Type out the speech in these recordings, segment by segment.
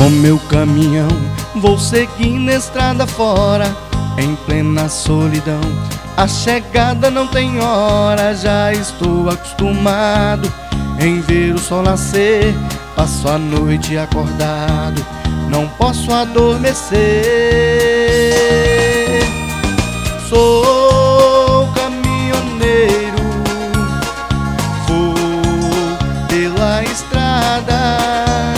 Com meu caminhão vou seguir na estrada fora, em plena solidão. A chegada não tem hora, já estou acostumado em ver o sol nascer. Passo a noite acordado, não posso adormecer. Sou caminhoneiro, vou pela estrada.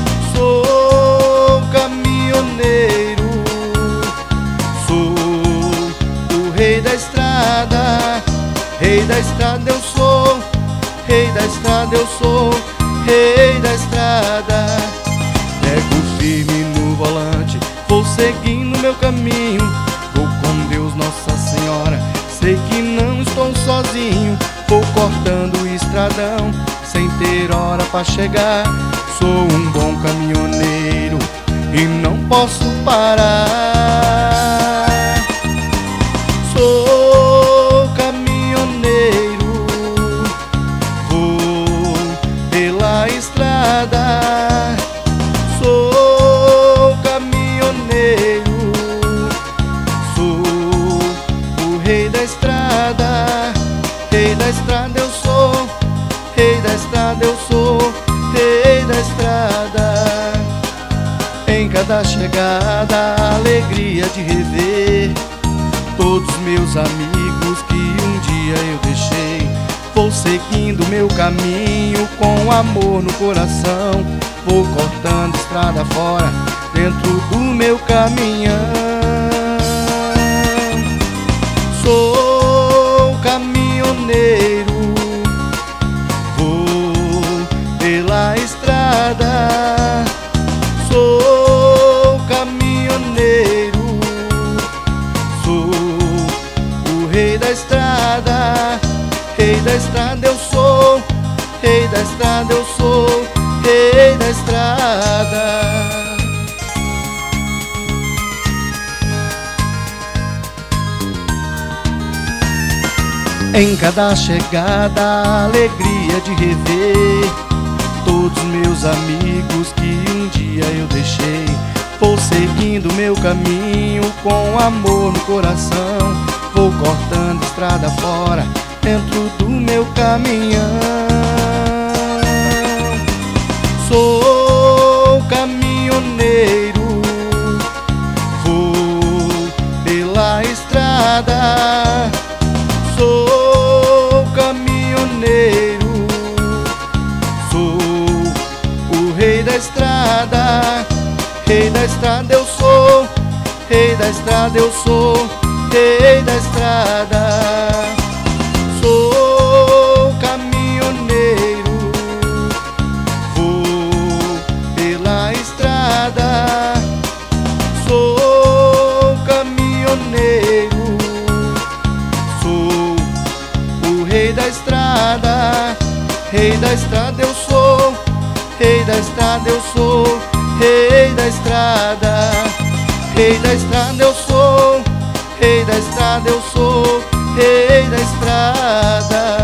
Sou caminhoneiro, sou o rei da estrada. Rei da estrada eu sou, rei da estrada eu sou, rei da estrada. Pego firme no volante, vou seguindo meu caminho. Vou com Deus, Nossa Senhora, sei que não estou sozinho. Vou cortando o estradão, sem ter hora pra chegar. Sou um bom caminhoneiro e não posso parar. Sou caminhoneiro, vou pela estrada. Sou caminhoneiro, sou o rei da estrada. Rei da estrada eu sou, rei da estrada eu sou, rei da estrada. Em cada chegada a alegria de rever todos meus amigos que um dia eu deixei. Vou seguindo meu caminho com amor no coração. Vou cortando estrada fora dentro do meu caminhão. Sou caminhoneiro, vou pela estrada. Sou caminhoneiro, sou o rei da estrada. Rei da estrada eu sou, rei da estrada eu sou, rei da estrada. Em cada chegada a alegria de rever todos meus amigos que um dia eu deixei. Vou seguindo meu caminho com amor no coração. Vou cortando estrada fora dentro do meu caminhão. Sou caminhoneiro, vou pela estrada. Sou caminhoneiro, sou o rei da estrada. Rei da estrada eu sou, rei da estrada eu sou, rei da estrada. Sou caminhoneiro, vou pela estrada. Sou caminhoneiro, sou o rei da estrada. Rei da estrada eu sou, rei da estrada eu sou, rei da estrada. Rei da estrada eu sou, rei da estrada eu sou, rei da estrada.